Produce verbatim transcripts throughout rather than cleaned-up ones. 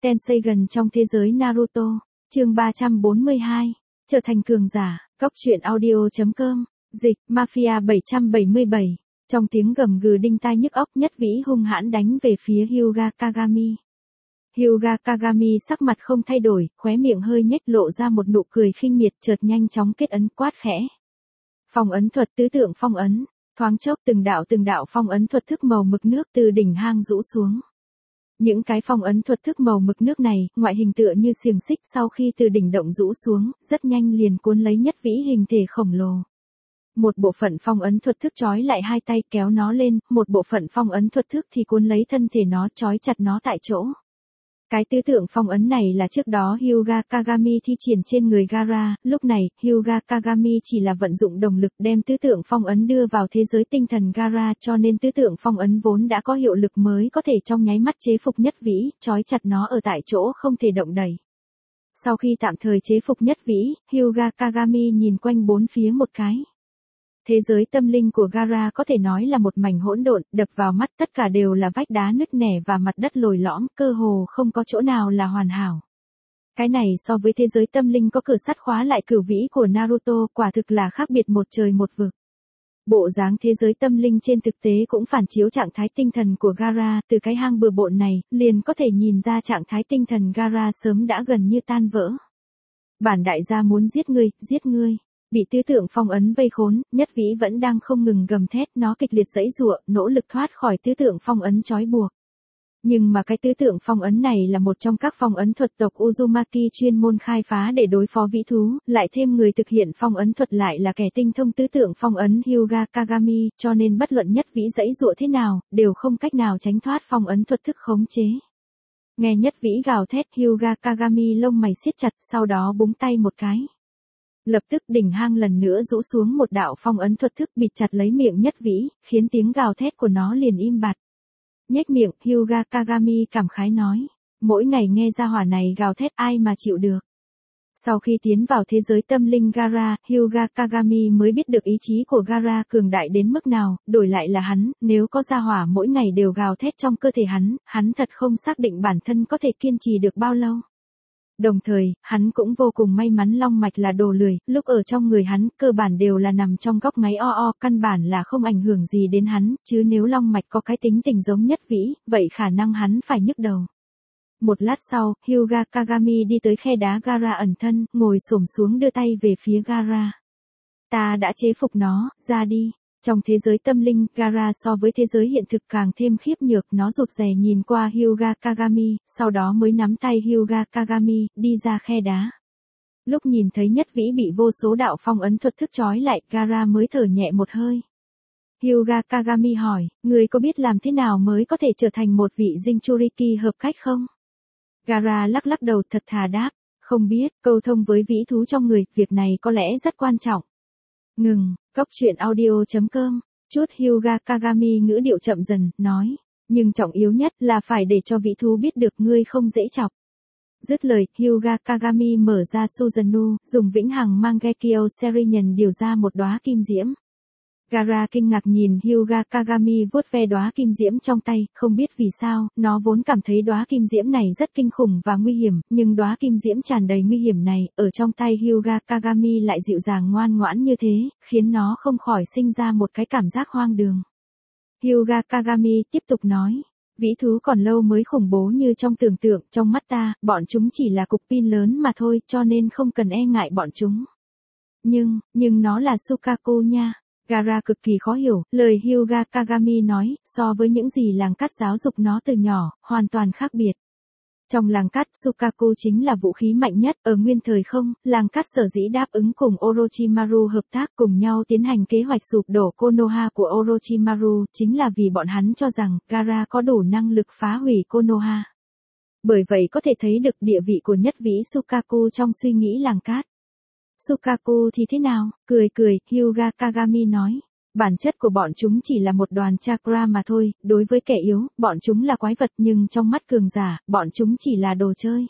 Tenseigan trong thế giới Naruto, chương ba trăm bốn mươi hai, trở thành cường giả, Cóc truyện audio chấm com, dịch, Mafia bảy trăm bảy mươi bảy, trong tiếng gầm gừ đinh tai nhức óc Nhất Vĩ hung hãn đánh về phía Hyuga Kagami. Hyuga Kagami sắc mặt không thay đổi, khóe miệng hơi nhếch lộ ra một nụ cười khinh miệt chợt nhanh chóng kết ấn quát khẽ. Phong ấn thuật tứ tượng phong ấn, thoáng chốc từng đạo từng đạo phong ấn thuật thức màu mực nước từ đỉnh hang rũ xuống. Những cái phong ấn thuật thức màu mực nước này, ngoại hình tựa như xiềng xích sau khi từ đỉnh động rũ xuống, rất nhanh liền cuốn lấy Nhất Vĩ hình thể khổng lồ. Một bộ phận phong ấn thuật thức trói lại hai tay kéo nó lên, một bộ phận phong ấn thuật thức thì cuốn lấy thân thể nó trói chặt nó tại chỗ. Cái tứ tượng phong ấn này là trước đó Hyuga Kagami thi triển trên người Gaara, lúc này, Hyuga Kagami chỉ là vận dụng đồng lực đem tứ tượng phong ấn đưa vào thế giới tinh thần Gaara cho nên tứ tượng phong ấn vốn đã có hiệu lực mới có thể trong nháy mắt chế phục Nhất Vĩ, trói chặt nó ở tại chỗ không thể động đậy. Sau khi tạm thời chế phục Nhất Vĩ, Hyuga Kagami nhìn quanh bốn phía một cái. Thế giới tâm linh của Gaara có thể nói là một mảnh hỗn độn, đập vào mắt tất cả đều là vách đá nứt nẻ và mặt đất lồi lõm, cơ hồ không có chỗ nào là hoàn hảo. Cái này so với thế giới tâm linh có cửa sắt khóa lại cửu vĩ của Naruto, quả thực là khác biệt một trời một vực. Bộ dáng thế giới tâm linh trên thực tế cũng phản chiếu trạng thái tinh thần của Gaara, từ cái hang bừa bộn này, liền có thể nhìn ra trạng thái tinh thần Gaara sớm đã gần như tan vỡ. Bản đại gia muốn giết ngươi, giết ngươi. Bị tứ tượng phong ấn vây khốn, Nhất Vĩ vẫn đang không ngừng gầm thét, nó kịch liệt giãy giụa, nỗ lực thoát khỏi tứ tượng phong ấn trói buộc. Nhưng mà cái tứ tượng phong ấn này là một trong các phong ấn thuật tộc Uzumaki chuyên môn khai phá để đối phó vĩ thú, lại thêm người thực hiện phong ấn thuật lại là kẻ tinh thông tứ tượng phong ấn Hyuga Kagami, cho nên bất luận Nhất Vĩ giãy giụa thế nào, đều không cách nào tránh thoát phong ấn thuật thức khống chế. Nghe Nhất Vĩ gào thét, Hyuga Kagami lông mày siết chặt, sau đó búng tay một cái. Lập tức đỉnh hang lần nữa rũ xuống một đạo phong ấn thuật thức bịt chặt lấy miệng Nhất Vĩ, khiến tiếng gào thét của nó liền im bặt. Nhếch miệng, Hyuga Kagami cảm khái nói, mỗi ngày nghe ra hỏa này gào thét ai mà chịu được. Sau khi tiến vào thế giới tâm linh Gaara, Hyuga Kagami mới biết được ý chí của Gaara cường đại đến mức nào, đổi lại là hắn, nếu có gia hỏa mỗi ngày đều gào thét trong cơ thể hắn, hắn thật không xác định bản thân có thể kiên trì được bao lâu. Đồng thời, hắn cũng vô cùng may mắn long mạch là đồ lười, lúc ở trong người hắn, cơ bản đều là nằm trong góc máy o o, căn bản là không ảnh hưởng gì đến hắn, chứ nếu long mạch có cái tính tình giống Nhất Vĩ, vậy khả năng hắn phải nhức đầu. Một lát sau, Hyuga Kagami đi tới khe đá Gaara ẩn thân, ngồi xổm xuống đưa tay về phía Gaara. Ta đã chế phục nó, ra đi. Trong thế giới tâm linh, Gaara so với thế giới hiện thực càng thêm khiếp nhược, nó rụt rè nhìn qua Hyuga Kagami, sau đó mới nắm tay Hyuga Kagami, đi ra khe đá. Lúc nhìn thấy Nhất Vĩ bị vô số đạo phong ấn thuật thức trói lại, Gaara mới thở nhẹ một hơi. Hyuga Kagami hỏi, người có biết làm thế nào mới có thể trở thành một vị Jinchuriki hợp cách không? Gaara lắc lắc đầu thật thà đáp, không biết, câu thông với vĩ thú trong người, việc này có lẽ rất quan trọng. Ngừng, Cóc truyện audio chấm com, chút Hyuga Kagami ngữ điệu chậm dần, nói, nhưng trọng yếu nhất là phải để cho vĩ thú biết được ngươi không dễ chọc. Dứt lời, Hyuga Kagami mở ra Susanoo, dùng vĩnh hằng Mangekyo Serinen điều ra một đóa kim diễm. Gaara kinh ngạc nhìn Hyuga Kagami vuốt ve đóa kim diễm trong tay, không biết vì sao, nó vốn cảm thấy đóa kim diễm này rất kinh khủng và nguy hiểm, nhưng đóa kim diễm tràn đầy nguy hiểm này, ở trong tay Hyuga Kagami lại dịu dàng ngoan ngoãn như thế, khiến nó không khỏi sinh ra một cái cảm giác hoang đường. Hyuga Kagami tiếp tục nói, vĩ thú còn lâu mới khủng bố như trong tưởng tượng, trong mắt ta, bọn chúng chỉ là cục pin lớn mà thôi, cho nên không cần e ngại bọn chúng. Nhưng, nhưng nó là Sukaku nha. Gaara cực kỳ khó hiểu, lời Hyuga Kagami nói, so với những gì làng cát giáo dục nó từ nhỏ, hoàn toàn khác biệt. Trong làng cát, Sukaku chính là vũ khí mạnh nhất, ở nguyên thời không, làng cát sở dĩ đáp ứng cùng Orochimaru hợp tác cùng nhau tiến hành kế hoạch sụp đổ Konoha của Orochimaru, chính là vì bọn hắn cho rằng, Gaara có đủ năng lực phá hủy Konoha. Bởi vậy có thể thấy được địa vị của Nhất Vĩ Sukaku trong suy nghĩ làng cát. Sukaku thì thế nào? Cười cười, Hyuga Kagami nói. Bản chất của bọn chúng chỉ là một đoàn chakra mà thôi, đối với kẻ yếu, bọn chúng là quái vật nhưng trong mắt cường giả, bọn chúng chỉ là đồ chơi.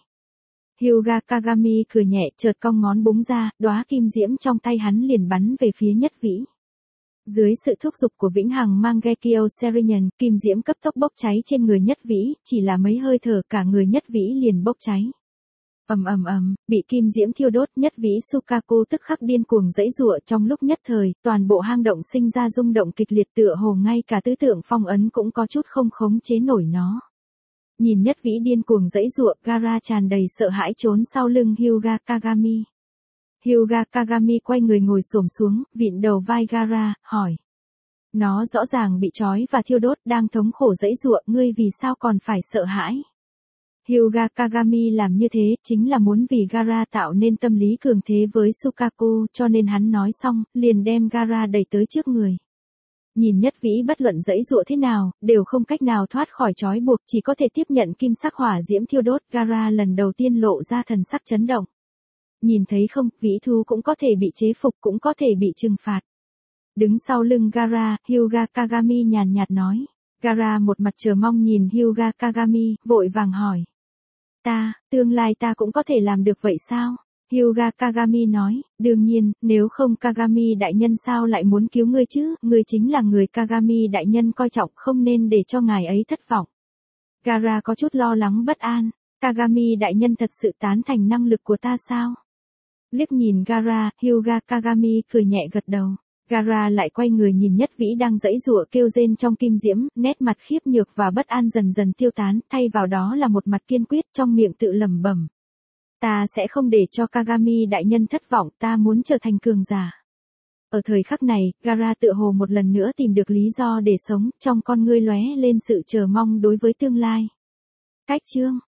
Hyuga Kagami cười nhẹ chợt cong ngón búng ra, đóa kim diễm trong tay hắn liền bắn về phía Nhất Vĩ. Dưới sự thúc giục của vĩnh hằng Mangekyo Serenian, kim diễm cấp tốc bốc cháy trên người Nhất Vĩ, chỉ là mấy hơi thở cả người Nhất Vĩ liền bốc cháy. Ầm ầm ầm, bị kim diễm thiêu đốt, Nhất Vĩ Sukaku tức khắc điên cuồng giãy giụa, trong lúc nhất thời, toàn bộ hang động sinh ra rung động kịch liệt, tựa hồ ngay cả tứ tượng phong ấn cũng có chút không khống chế nổi nó. Nhìn Nhất Vĩ điên cuồng giãy giụa, Gaara tràn đầy sợ hãi trốn sau lưng Hyuga Kagami. Hyuga Kagami quay người ngồi xổm xuống, vịn đầu vai Gaara, hỏi. Nó rõ ràng bị trói và thiêu đốt, đang thống khổ giãy giụa, ngươi vì sao còn phải sợ hãi? Hyuga Kagami làm như thế, chính là muốn vì Gaara tạo nên tâm lý cường thế với Sukaku, cho nên hắn nói xong, liền đem Gaara đẩy tới trước người. Nhìn Nhất Vĩ bất luận giãy giụa thế nào, đều không cách nào thoát khỏi trói buộc, chỉ có thể tiếp nhận kim sắc hỏa diễm thiêu đốt, Gaara lần đầu tiên lộ ra thần sắc chấn động. Nhìn thấy không, vĩ thú cũng có thể bị chế phục, cũng có thể bị trừng phạt. Đứng sau lưng Gaara, Hyuga Kagami nhàn nhạt nói. Gaara một mặt chờ mong nhìn Hyuga Kagami, vội vàng hỏi. Ta, tương lai ta cũng có thể làm được vậy sao? Hyuga Kagami nói, đương nhiên, nếu không Kagami đại nhân sao lại muốn cứu ngươi chứ, ngươi chính là người Kagami đại nhân coi trọng, không nên để cho ngài ấy thất vọng. Gaara có chút lo lắng bất an, Kagami đại nhân thật sự tán thành năng lực của ta sao? Liếc nhìn Gaara, Hyuga Kagami cười nhẹ gật đầu. Gaara lại quay người nhìn Nhất Vĩ đang giãy giụa kêu rên trong kim diễm, nét mặt khiếp nhược và bất an dần dần tiêu tán, thay vào đó là một mặt kiên quyết, trong miệng tự lẩm bẩm. Ta sẽ không để cho Kagami đại nhân thất vọng, ta muốn trở thành cường giả. Ở thời khắc này, Gaara tựa hồ một lần nữa tìm được lý do để sống, trong con ngươi lóe lên sự chờ mong đối với tương lai. Cách chương